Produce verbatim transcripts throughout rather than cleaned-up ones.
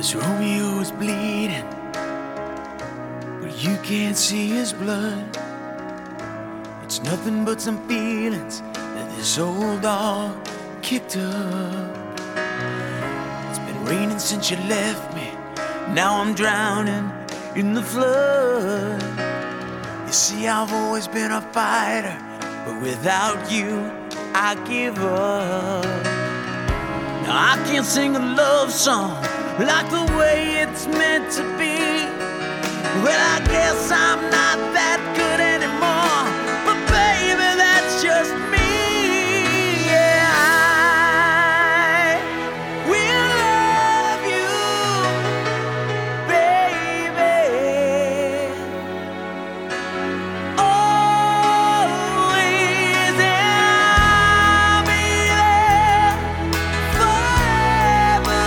Romeo is bleeding, but you can't see his blood. It's nothing but some feelings that this old dog kicked up. It's been raining since you left me, now I'm drowning in the flood. You see, I've always been a fighter, but without you, I give up. Now I can't sing a love song like the way it's meant to be. Well, I guess I'm not that good anymore, but baby, that's just me. Yeah, I will love you, baby, always, and I'll be there forever.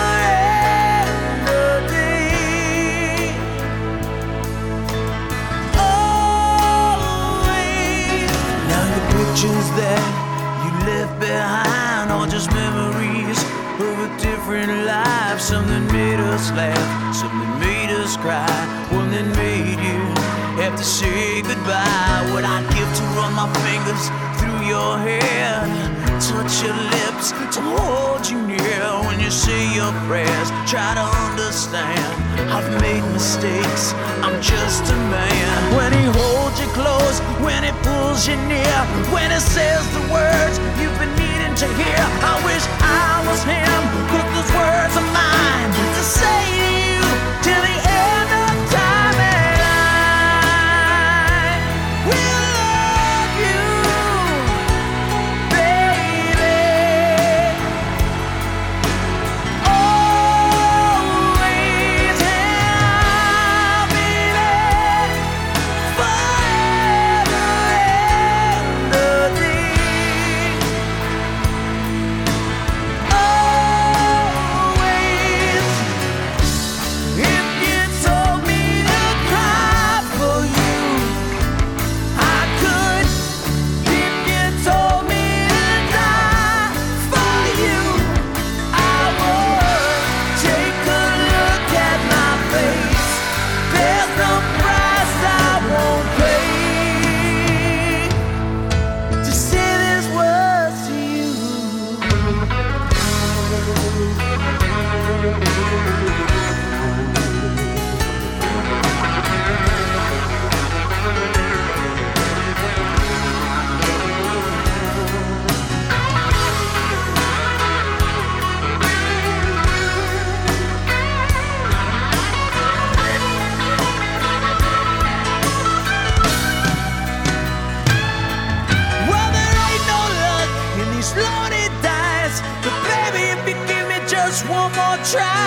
Pictures that you left behind, or just memories of a different life. Something made us laugh, something made us cry, one that made you have to say goodbye. What I'd give to run my fingers through your hair, touch your lips, to hold you near when you say your prayers. Try to understand, I've made mistakes, I'm just a man. When he holds you close, when he pulls you near, when he says the words you've been needing to hear, I wish I was him, 'cause those words are mine to say to you till the end of time. And I will love you, baby, always, and I'll be there forever and a day. Always. If you told me to cry for you, I could. If you told me to die for you, I would. Take a look at my face, there's no price I won't pay to say these words to you. Well, there ain't no luck in these lonely dice, but baby, if you give me just one more try,